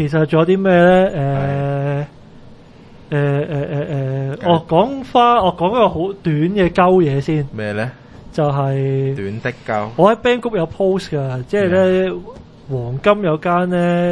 其實仲有啲咩咧？我講一個好短嘅鳩嘢先。 咩咧？ 就係短的鳩。 我喺 Bangkok 有 post 㗎，即係咧黃金有間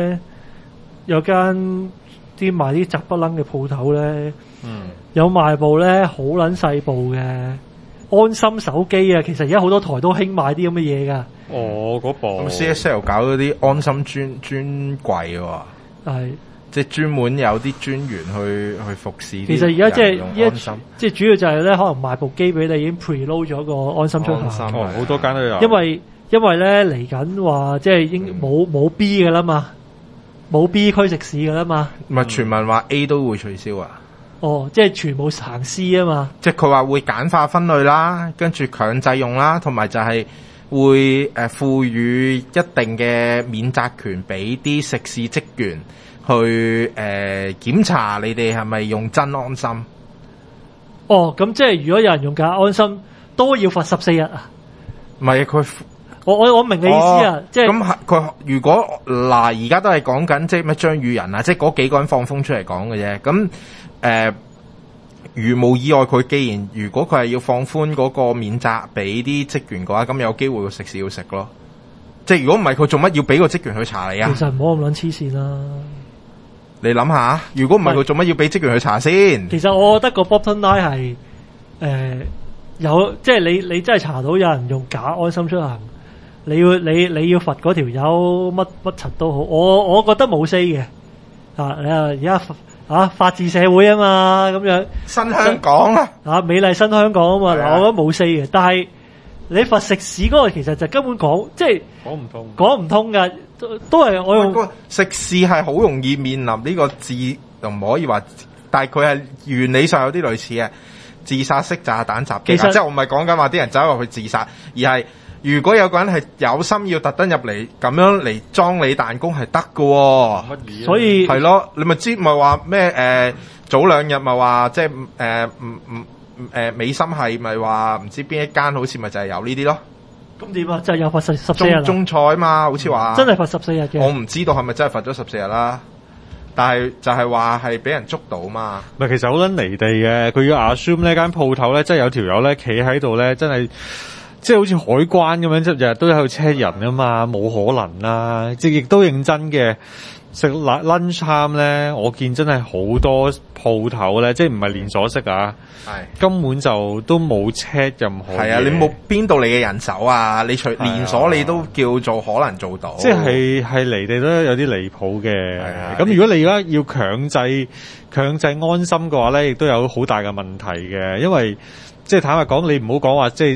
啲賣啲雜不楞嘅鋪頭咧，有賣部咧好撚細部嘅安心手機啊！其實而家好多台都興買啲咁嘅嘢㗎。 嗰部咁 CSL 搞嗰啲安心專櫃喎， 係即係專門有啲專員去服侍。 其實而家即係主要就係咧，可能賣部機俾你已經 preload 咗個安心出行。 好多間都有。 因為咧嚟緊話即係已經冇 B 㗎啦嘛，冇 B 區食肆㗎啦嘛。 唔係傳聞話 A 都會取消啊？ 即係全部行 C 啊嘛。 即係佢話會簡化分類啦，跟住強制用啦，同埋就係會賦予一定嘅免責權俾啲食肆職員去檢查你哋係咪用真安心。 咁即係如果有人用假安心，都要罰14日啊？ 唔係佢。 我明你意思啊，即係咁佢如果而家都係講緊即係咩張宇人啊，即係嗰幾個人放風出嚟講嘅啫。咁如無意外，佢既然如果佢係要放寬嗰個免責俾啲職員嘅話，咁有機會個食肆要食咯。即係如果唔係，佢做乜要俾個職員去查你啊？ 其實唔好咁撚黐線啦。 你諗下，如果唔係佢做乜要俾職員去查先？ 其實我覺得個 bottom line 係有，即係你真係查到有人用假安心出行。你要罰嗰條友乜柒都好，我覺得冇 say 嘅。你而家法治社會啊嘛，咁樣新香港美麗新香港啊嘛。嗱，我覺得冇 say 嘅，但係你罰食肆嗰個其實就根本即係講唔通㗎，都係我用食肆係好容易面臨呢個又唔可以話，但係佢係原理上有啲類似嘅自殺式炸彈襲擊。即係我唔係講緊話啲人走入去自殺，而係如果有個人係有心要特登入嚟咁樣嚟裝你彈弓係得㗎喎。 所以係咯，你咪話咩早兩日咪話即係美心係咪話唔知邊一間好似咪就係有呢啲咯。 咁點啊？就係有罰14日中菜啊嘛，好似話真係罰14日嘅。 我唔知道係咪真係罰咗14日啦，但係就係話係俾人捉到嘛。 唔係，其實好撚離地嘅，佢要 assume 呢間鋪頭咧，真係有條友咧企喺度咧，真係。即係好似海關咁樣，即係日日都喺度 check 人啊嘛，冇可能啦！即係亦都認真嘅食 lunch time 咧，我見真係好多鋪頭咧，即係唔係連鎖式啊，根本就都冇 check 任何嘢。係啊， 你冇邊度嚟嘅人手啊？你除連鎖你都叫做可能做到， 即係離地都有啲離譜嘅。咁如果你而家要強制安心嘅話咧，亦都有好大嘅問題嘅，因為。即係坦白講，你唔好講話即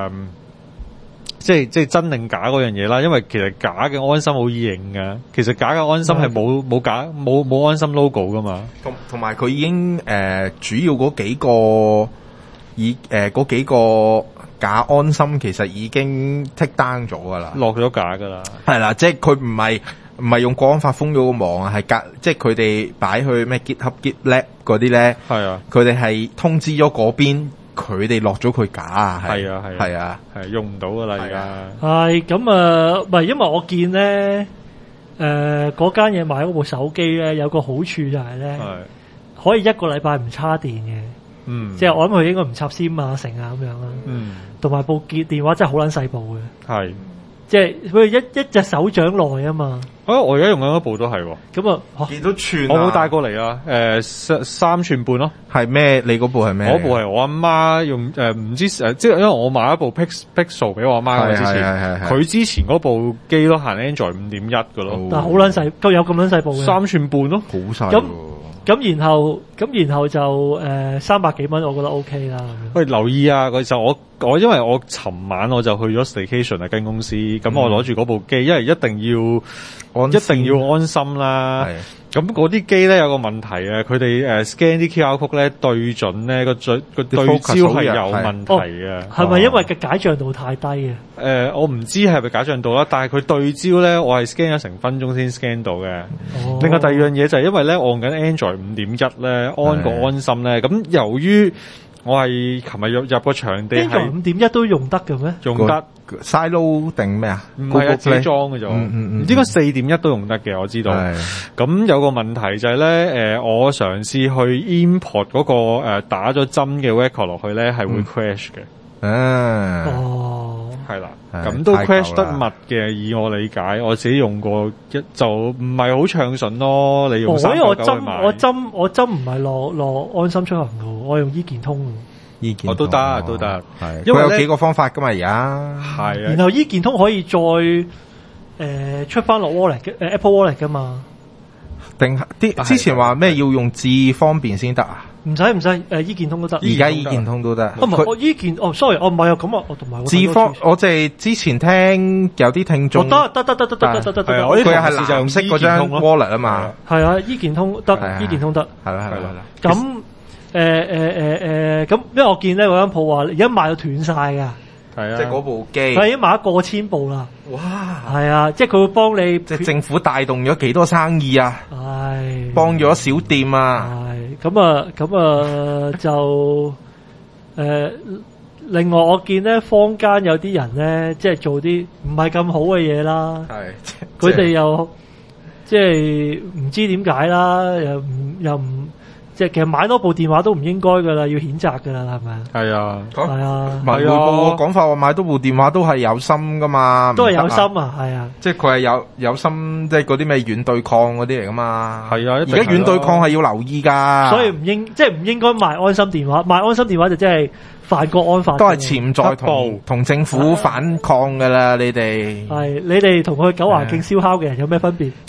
係真定假嗰樣嘢啦，因為其實假嘅安心好易認㗎。其實假嘅安心係冇安心 logo 噶嘛。 同埋佢已經主要嗰幾個假安心其實已經 take down 咗㗎啦， 落咗架㗎啦。係啦，即係佢唔係用國安法封咗個網啊，係即係佢哋擺去咩 GitHub、GitLab 嗰啲咧。係啊，佢哋係通知咗嗰邊。佢哋落咗佢假啊，係用唔到噶啦而家。 係咁唔係因為我見咧，嗰間嘢買嗰部手機咧，有個好處就係咧，可以1個禮拜唔插電嘅。即係我諗佢應該唔插 SIM 啊、成啊咁樣啦。同埋部電話真係好撚細部嘅。係。即係佢一隻手掌內啊嘛。 我而家用緊嗰部都係喎。咁啊，見到寸。 我冇帶過嚟啊。3寸半咯。 係咩？你嗰部係咩？ 嗰部係我阿媽用唔知即係因為我買一部 Pixel 俾我阿媽之前，佢之前嗰部機都行 Android 5.1嘅咯。 但係好撚細，夠有咁撚細部嘅。 3寸半咯， 好細喎。 咁然後就300幾蚊，我覺得 OK 啦。 喂，留意啊！就我因為我尋晚我就去咗 staycation 啊，跟公司，咁我攞住嗰部機，因為一定要安心啦。咁嗰啲機咧有個問題啊，佢哋scan 啲 QR code 咧對準咧個對焦係有問題嘅。 係咪因為嘅解像度太低啊？ 我唔知係咪解像度啦，但係佢對焦咧，我係 scan 咗成分鐘先 scan 到嘅。另外第二樣嘢就係因為咧，我用緊 Android 5.1咧，安個安心咧，咁由於我係琴日入個場地係 Android 5.1都用得嘅咩？ 用得。 silo 定咩啊？ 唔係啊，自己裝嘅啫。應該4.1都用得嘅，我知道。咁有個問題就係咧，我嘗試去 import 嗰個打咗針嘅 record 落去咧，係會 crash 嘅。係啦，咁都 crash 得密嘅。以我理解，我自己用過就唔係好暢順咯。你用399去買， 我針唔係落安心出行嘅，我用醫健通嘅。 醫健通都得， 係因為有幾個方法噶嘛而家。 係啊， 然後醫健通可以再出翻落 wallet 嘅Apple Wallet 噶嘛？ 定啲之前話咩要用智方便先得啊？ 唔使醫健通都得。 而家醫健通都得。 唔係我醫健sorry，唔係啊，咁啊，我同埋智方，我就係之前聽有啲聽眾得， 佢係藍色嗰張 wallet 啊嘛。 係啊，醫健通得，醫健通得。 係啦。 咁咁，因為我見咧嗰間鋪話而家賣到斷晒㗎。 係啊，即係嗰部機， 佢已經賣咗過千部啦。 哇！ 係啊，即係佢會幫你， 即係政府帶動咗幾多生意啊？ 係幫咗小店啊！ 係咁啊就另外我見咧坊間有啲人咧，即係做啲唔係咁好嘅嘢啦。係，佢哋又即係唔知點解啦，又唔。即係其實買多部電話都唔應該㗎啦，要譴責㗎啦，係咪啊？ 係啊， 係啊。 文匯報個講法話買多部電話都係有心㗎嘛， 都係有心啊，係啊。即係佢係有心，即係嗰啲咩軟對抗嗰啲嚟㗎嘛。係啊，而家軟對抗係要留意㗎。 所以唔應該賣安心電話，賣安心電話就真係犯國安法。 都係潛在同政府反抗㗎啦，你哋。 係你哋同佢九華徑燒烤嘅人有咩分別？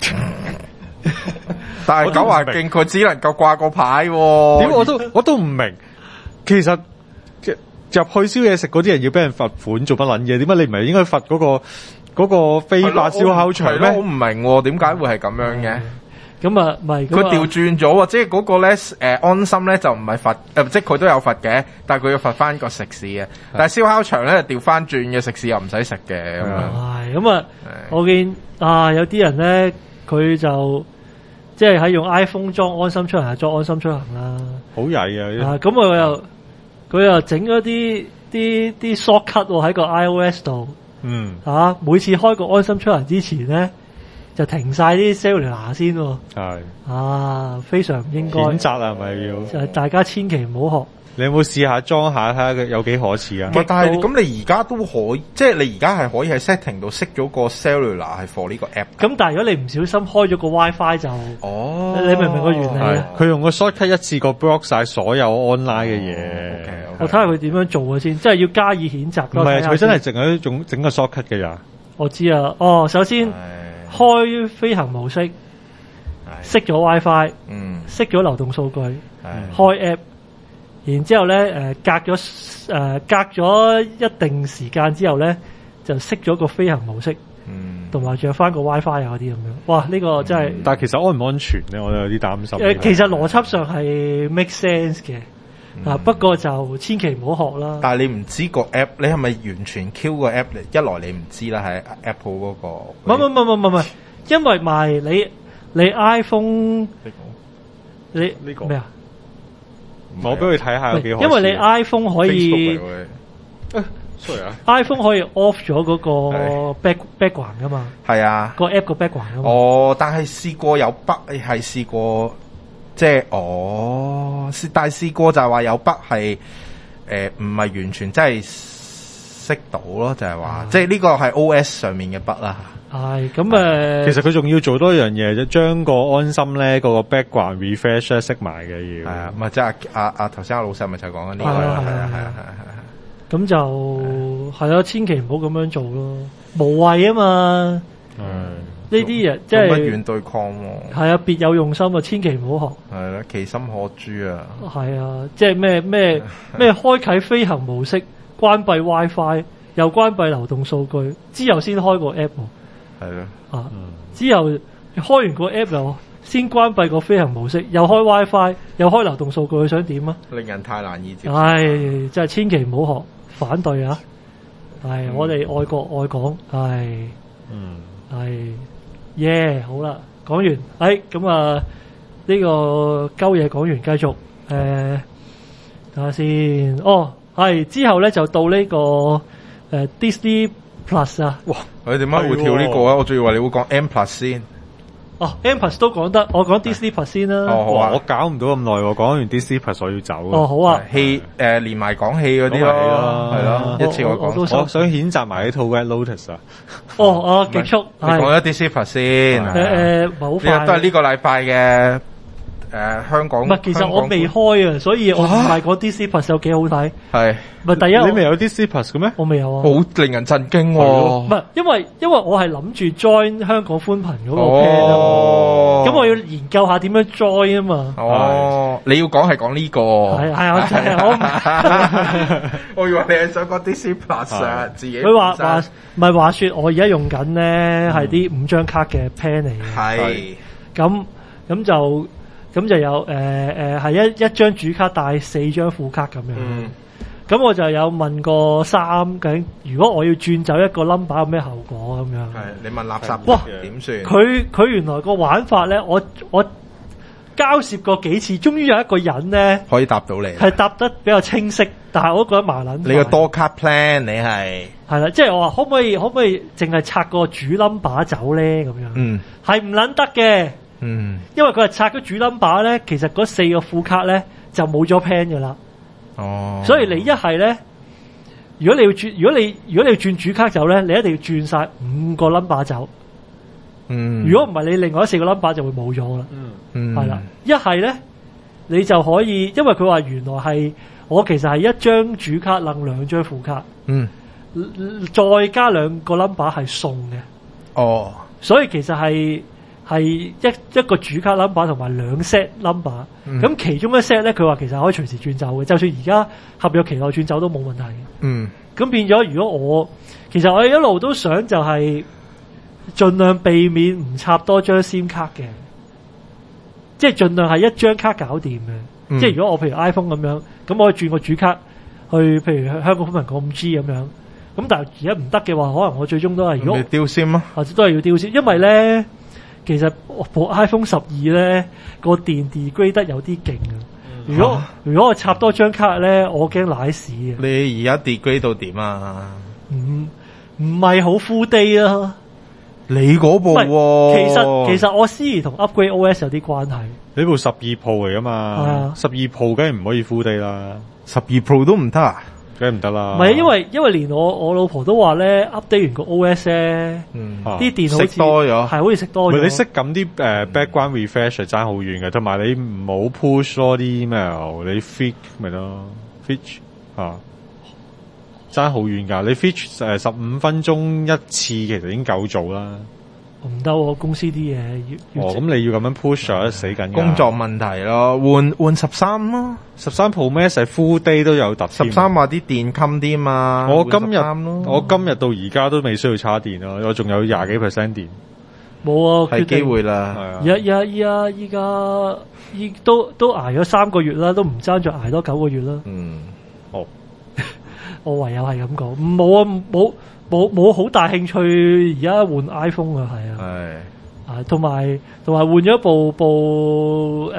但係九華徑佢只能夠掛個牌喎。 點我都唔明，其實入去燒嘢食嗰啲人要俾人罰款做乜撚嘢？點解你唔係應該罰嗰個非法燒烤場咩？ 我唔明喎，點解會係咁樣嘅？ 咁啊，唔係佢調轉咗喎，即係嗰個咧安心咧就唔係罰，即係佢都有罰嘅，但係佢要罰翻個食肆嘅。但係燒烤場咧就調翻轉嘅，食肆又唔使食嘅咁樣。 係咁啊！我見有啲人咧佢就。即係喺用 iPhone 裝安心出行，裝安心出行啦。 好曳啊！ 咁佢又整咗啲 shortcut 喺個 iOS 度。每次開個安心出行之前咧，就停晒啲 cellular 先。係。非常唔應該。 譴責係咪要？ 就係大家千祈唔好學。 你有冇試下裝下睇下佢有幾可恥啊？ 但係咁你而家都可以，即係你而家係可以喺 setting 度熄咗個 cellular 係 for 呢個 app。 咁但係如果你唔小心開咗個 WiFi 就，你明唔明個原理？ 佢用個 shortcut 一次過 block 晒所有 online 嘅嘢。 我睇下佢點樣做嘅先，即係要加以譴責。 唔係，佢真係淨係整個 shortcut 嘅咋。 我知啊，首先開飛行模式，熄咗 WiFi，熄咗流動數據，開 app。然之後咧，隔咗一定時間之後咧，就熄咗個飛行模式，同埋仲有翻個 WiFi 啊嗰啲咁樣。哇！呢個真係， 但係其實安唔安全咧？我有啲擔心。 其實邏輯上係 make sense 嘅，不過就千祈唔好學啦。 但係你唔知個 app，你係咪完全 Q 個 app 嚟？一來你唔知啦，喺 Apple 嗰個。唔， 因為賣你 iPhone，你呢個咩啊？ 我俾佢睇下有幾好， 因為你 iPhone 可以 ，sorry 啊 ，iPhone 可以 off 咗嗰個 background 噶嘛？ 係啊， 個 app 個 background 噶嘛？ 但係試過有 bug 係試過，即係但係試過就係話有 bug 係唔係完全真係識到咯，就係話即係呢個係 OS 上面嘅 bug 啦。 係咁其實佢仲要做多一樣嘢，就將個安心咧個 background refresh 熄埋嘅要。係啊， 咪即係阿頭先阿老細咪就講緊呢個，係。 咁就係啊，千祈唔好咁樣做咯，無謂啊嘛。呢啲嘢即係乜軟對抗喎。 係啊，別有用心啊，千祈唔好學。 係啦，其心可誅啊。係啊，即係咩開啟飛行模式，關閉 WiFi，又關閉流動數據，之後先開個 app。 係咯， 之後開完個 app 又先關閉個飛行模式，又開 WiFi，又開流動數據，佢想點啊？ 令人太難以接受。 真係千祈唔好學，反對啊！我哋愛國愛港，好啦，講完，咁啊呢個鳩嘢講完，繼續睇下先。之後咧就到呢個Disney Plus 啊。 哇！佢點解會跳呢個啊？我仲以為你會講 M Plus 先。 哦 M Plus 都講得，我講 Disney Plus 先啦。 哦，好啊， 我搞唔到咁耐喎，講完 Disney Plus 我要走。 哦，好啊， 戲連埋講戲嗰啲咯，係咯，一次我講。 我想譴責埋呢套 Red Lotus 啊。 哦，極速。 你講咗 Disney Plus 先。 唔係好快。 都係呢個禮拜嘅。香港唔係，其實我未開啊，所以我唔係講 Disney Plus 有幾好睇。 係唔係第一？ 你未有 Disney Plus 嘅咩？ 我未有啊。 好令人震驚喎！ 唔係，因為我係諗住 join 香港寬頻嗰個 plan 啊嘛。咁我要研究下點樣 join 啊嘛。 哦，你要講係講呢個。 係我以為你係想講 Disney Plus 啊，自己。 佢話說我而家用緊咧係啲5張卡嘅 plan 嚟嘅。 係。 咁就有係一張主卡帶4張副卡咁樣。咁我就有問過究竟如果我要轉走一個 number 有咩後果咁樣？ 係你問垃圾哇點算？ 佢原來個玩法咧，我交涉過幾次，終於有一個人咧可以答到你， 係答得比較清晰，但係我都覺得麻撚。 你個多卡 plan 你係啦，即係我話可唔可以淨係拆個主 number 走咧咁樣？係唔撚得嘅。因為佢係拆咗主 number 咧，其實嗰4個副卡咧就冇咗 plan 㗎啦。哦，所以你一係咧，如果你要轉主卡走咧，你一定要轉晒5個 number 走。如果唔係，你另外4個 number 就會冇咗啦。係啦，一係咧你就可以，因為佢話原來係我其實係一張主卡掕2張副卡。再加2個 number 係送嘅。哦，所以其實係一個主卡 number 同埋2 set number，咁其中一 set 咧，佢話其實可以隨時轉走嘅，就算而家合約期內轉走都冇問題嘅。咁變咗，如果其實我一路都想就係盡量避免唔插多張 SIM 卡嘅，即係盡量係一張卡搞掂嘅。即係如果我譬如 iPhone 咁樣，咁我轉個主卡去，譬如香港寬頻個 5G 咁樣，咁但係而家唔得嘅話，可能我最終都係如果丟 SIM 咯， 或者都係要丟 SIM，因為咧。其實部 iPhone 12咧個電 degrade 得有啲勁啊！如果我插多張卡咧，我驚瀨屎啊！ 你而家 degrade 到點啊？ 唔係好 full day 啦。 你嗰部其實我 Siri 同 Upgrade OS 有啲關係。 你部12 Pro 嚟噶嘛？12 Pro 梗係唔可以 full day 啦 ，12 Pro 都唔得啊！ 梗係唔得啦。 唔係因為連我老婆都話咧 update 完個 OS 咧，啲電好似食多咗， 係好似食多咗。 你識撳啲background refresh 係爭好遠嘅，同埋你唔好 push 多啲 email，你 fetch 咪咯 ，fetch 爭好遠㗎。你 fetch 15分鐘一次，其實已經夠做啦。 唔得喎，公司啲嘢要咁你要咁樣 push 死緊。 工作問題咯，換13咯 ，13 Pro Max 係 full day 都有特 13話啲電襟啲嘛。 我今日到而家都未需要叉電咯，我仲有20幾%電。 冇啊， 係機會啦。 依家都捱咗3個月啦，都唔爭再捱多9個月啦。我唯有係咁講，冇好大興趣而家換 iPhone 啊，係啊，同埋換咗部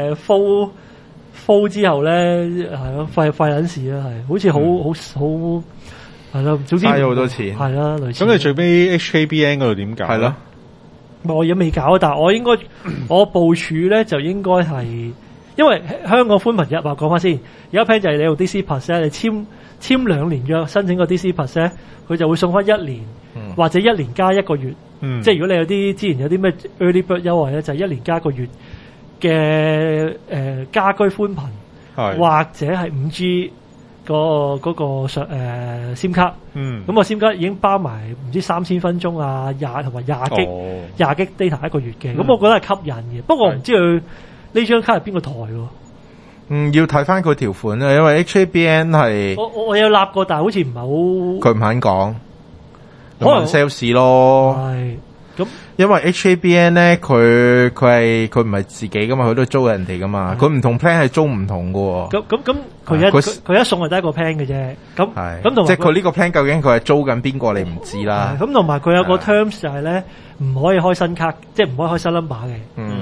Fold 之後咧，係咯，費撚事啦，係好似好係咯，總之嘥咗好多錢， 係啦，類似。 咁你最尾 HKBN 嗰度點搞？ 係咯， 我而家未搞，但係我應該我部署咧就應該係，因為香港寬頻日話講翻先，而家 plan 就係你用 Disney Plus 咧，你簽2年約申請個 Disney Plus 咧，佢就會送翻1年，或者1年加1個月。即係如果你有啲之前有啲咩 Early Bird 優惠咧，就係1年加1個月嘅家居寬頻，或者係5G 嗰個SIM 卡。咁個 SIM 卡已經包埋唔知3000分鐘啊，20同埋20 G data 1個月嘅。咁我覺得係吸引嘅，不過我唔知佢呢張卡係邊個台喎。 要睇翻佢條款啊，因為 HKBN 係我有立過，但係好似唔係好，佢唔肯講，可能 sales 咯。係咁，因為 HKBN 咧，佢唔係自己噶嘛，佢都租人哋噶嘛，佢唔同 plan 係租唔同噶。咁佢一送係得一個 plan 嘅啫。咁同即係佢呢個 plan 究竟佢係租緊邊個，你唔知啦。咁同埋佢有個 terms 就係咧，唔可以開新卡，即係唔可以開新 number 嘅。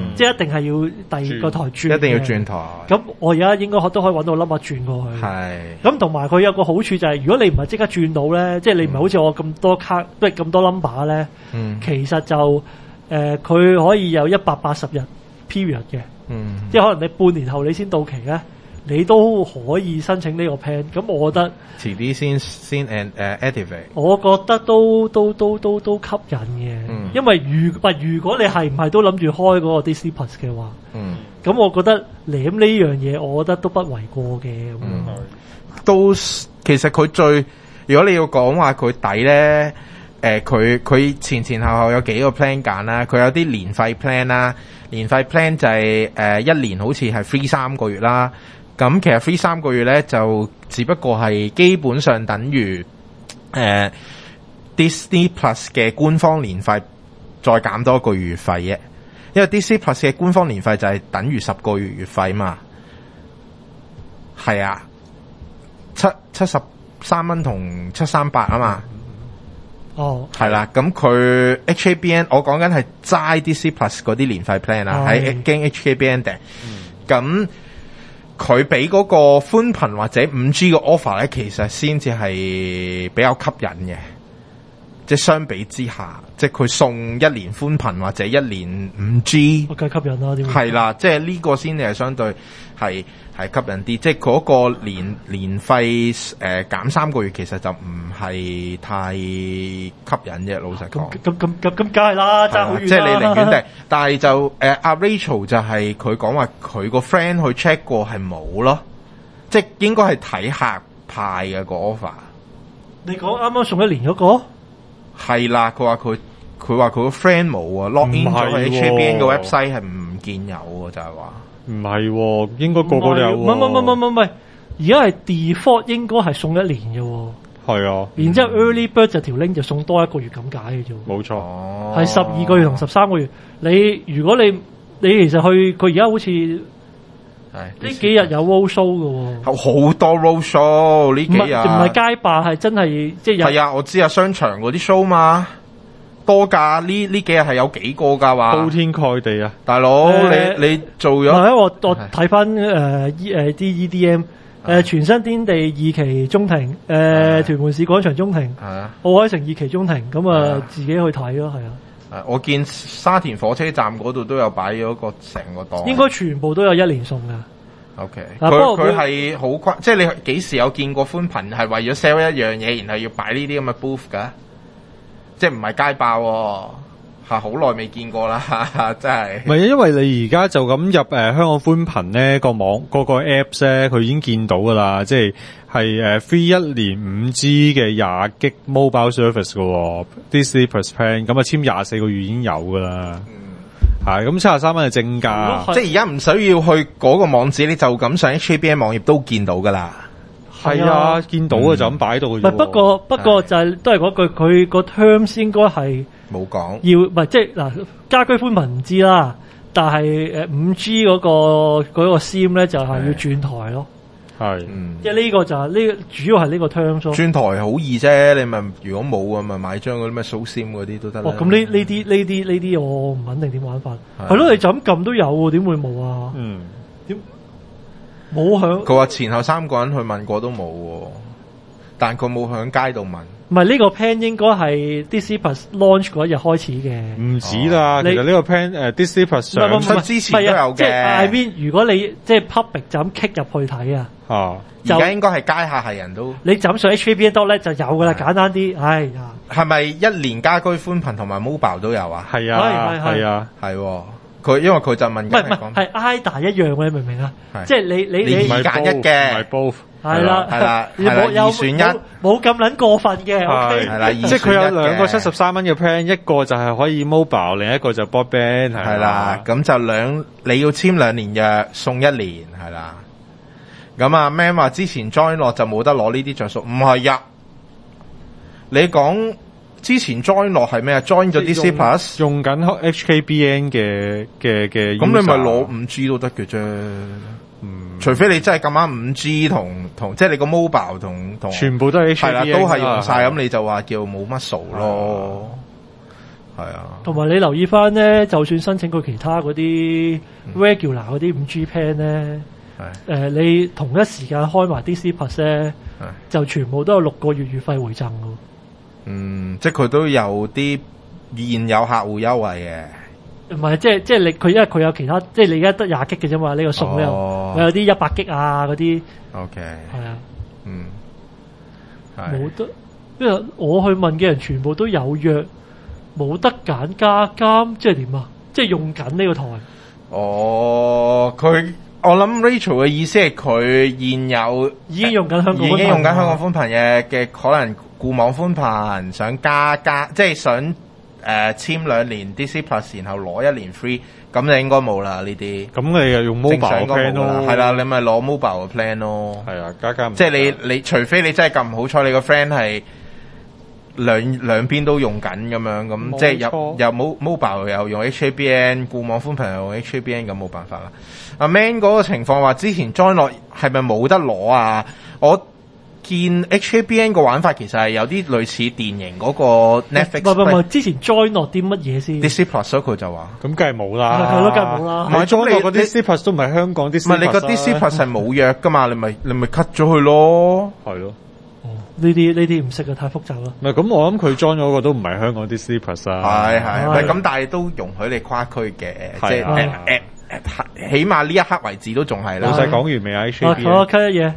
即係一定係要第二個台轉， 一定要轉台。 咁我而家應該都可以揾到 number 轉過去。 係。 咁同埋佢有個好處就係，如果你唔係即刻轉到咧，即係你唔係好似我咁多卡，即係咁多 number 咧，其實就佢可以有180日 period 嘅，即係可能你半年後你先到期咧，你都可以申請呢個 plan。咁我覺得遲啲先activate。 我覺得都吸引嘅，因為如果你係唔係都諗住開嗰個 Disney Plus 嘅話，咁我覺得舐呢樣嘢，我覺得都不為過嘅。 都其實佢如果你要講話佢抵咧，佢前後有幾個 plan 揀啦，佢有啲年費 plan 啦，年費 plan 就係一年好似係 free 3個月啦。咁其實 free 3個月咧就只不過係基本上等於Disney Plus 嘅官方年費再減多一個月費嘅，因為 Disney Plus 嘅官方年費就係等於10個月月費嘛。係啊，73蚊同738啊嘛。 哦， 係啦，咁佢 HKBN 我講緊係齋 Disney Plus 嗰啲年費 plan 啦，喺經 HKBN 訂。咁佢俾嗰個寬頻或者 5G 嘅 offer 咧，其實先至係比較吸引嘅。即係相比之下，即係佢送一年寬頻或者一年 5G， 梗係吸引啦。點係啦，即係呢個先係相對係吸引啲。即係嗰個年費減3個月，其實就唔係太吸引啫。老實講， 咁梗係啦，爭好遠啦。 即係你寧願訂，但係就阿 Rachel 就係佢講話佢個 friend 去 check 過係冇咯，即係應該係睇客派嘅個 offer。你講啱啱送一年嗰個？ 係啦，佢話佢個 friend 冇啊 ，log in 咗喺 HKBN 嘅 website 係唔見有啊，就係話唔係，應該個個都有。 唔係，而家係 default 應該係送一年嘅。 係啊， 然之後 early bird 就條 link 就送多1個月咁解嘅啫。 冇錯， 係12個月同13個月。如果你其實去佢而家好似呢幾日有 road show 嘅， 好多 road show 呢幾日，唔係街霸，係真係即係係啊！我知啊，商場嗰啲 show 嘛多㗎，呢幾日係有幾個㗎話， 鋪天蓋地啊！ 大佬你做咗？ 係我睇翻啲 EDM 全新天地2期中庭，屯門市廣場中庭，奧海城2期中庭，咁啊自己去睇咯，係啊。 我見沙田火車站嗰度都有擺咗個成個檔， 應該全部都有1年送噶。 OK，佢係好誇，即係你幾時有見過寬頻係為咗 sell 一樣嘢，然後要擺呢啲咁嘅 booth 噶？即係唔係街霸喎？好耐未見過啦，真係。 唔係，因為你而家就咁入香港寬頻咧個網嗰個 apps 咧，佢已經見到噶啦，即係free 1年 5G 嘅20 G mobile service 嘅 Disney Plus plan， 咁啊簽24個月已經有噶啦。係咁73蚊係正價， 即係而家唔需要去嗰個網址，你就咁上 HKBN 網頁都見到噶啦。 係啊，見到啊，就咁擺到嘅啫。 不過就係都係嗰句，佢個 terms 應該係冇講， 唔係即係嗱，家居寬頻唔知啦，但係5G 嗰個 SIM 咧就係要轉台咯。係，即係呢個就係呢個主要係呢個 terms 咯。轉台好易啫，你咪如果冇啊，咪買張嗰啲咩 SIM 嗰啲都得啦。咁呢啲我唔肯定點玩法。係咯，你就咁撳都有喎，點會冇啊？點？冇響，佢話前後3個人去問過都冇，但佢冇響街度問。唔係呢個 plan 應該係 Disney Plus launch 嗰一日開始嘅。唔止啦，其實呢個 plan Disney Plus 上出之前都有嘅。即係 I mean，如果你即係 public 就咁 click 入去睇啊，而家應該係街客係人都。你就咁上 HKBN 咧就有噶啦，簡單啲。哎呀，係咪1年家居寬頻同埋 mobile 都有啊？係啊，係啊，係。佢因為佢就問，唔係 IDA 一樣嘅，你明唔明啊？即係你二揀一嘅，唔係 both，係啦，二選一，冇咁撚過分嘅，OK，係啦，即係佢有2個73蚊嘅 plan，一個就係可以 mobile，另一個就 broadband，係啦，咁就你要簽2年約送1年，係啦。咁啊 Man 話之前 join 落就冇得攞呢啲着數，唔係呀，你講。之前 join 落係咩啊 ？join 咗 Disney Plus 用緊 HKBN 嘅，咁你咪攞 5G 都得嘅啫。除非你真係咁啱 5G 同即係你個 mobile 同全部都係 HKBN 係啦，都係用晒，咁你就話叫冇乜數咯。 係啊， 同埋你留意翻咧，就算申請佢其他嗰啲 regular 嗰啲 5G plan 咧，你同一時間開埋 Disney Plus 咧，就全部都有6個月月費回贈㗎。 即係佢都有啲現有客戶優惠嘅。 唔係，即係你佢因為佢有其他，即係你而家得20 G 嘅啫嘛，呢個送咧有啲100 G 啊嗰啲。 OK。 係啊。冇得，因為我去問嘅人全部都有約，冇得揀加監，即係點啊？即係用緊呢個台。我諗 Rachel 嘅意思係佢現有已經用緊香港寬頻， 已經用緊香港寬頻嘅可能固網寬頻，想加即係想簽2年 Disney Plus， 然後攞1年 free， 咁就應該冇啦呢啲。 咁你又用 mobile plan 咯？ 係啦，你咪攞 mobile 嘅 plan 咯。 係啊，加即係你除非你真係咁唔好彩，你個 friend 係兩邊都用緊咁樣，咁即係又冇 mobile 又用 HABN， 固網寬頻又用 HABN， 咁冇辦法啦。阿 Man 嗰個情況話之前 join 落係咪冇得攞啊？我見 HABN 個玩法其實係有啲類似電影嗰個 Netflix。 唔，之前 join 落啲乜嘢先 ？Disney Plus 佢就話， 咁梗係冇啦， 係咯，梗係冇啦。 唔係 join 落嗰啲 Disney Plus 都唔係香港 Disney Plus。唔係你個 Disney Plus 係冇約噶嘛？你咪 cut 咗佢咯。 係咯。 呢啲唔識啊，太複雜啦。 唔係咁，我諗佢 join 咗個都唔係香港 Disney Plus 啊。 係，唔係咁，但係都容許你跨區嘅，即係起碼呢一刻為止都仲係啦。 老細講完未啊？HABN 好，cut 一嘢。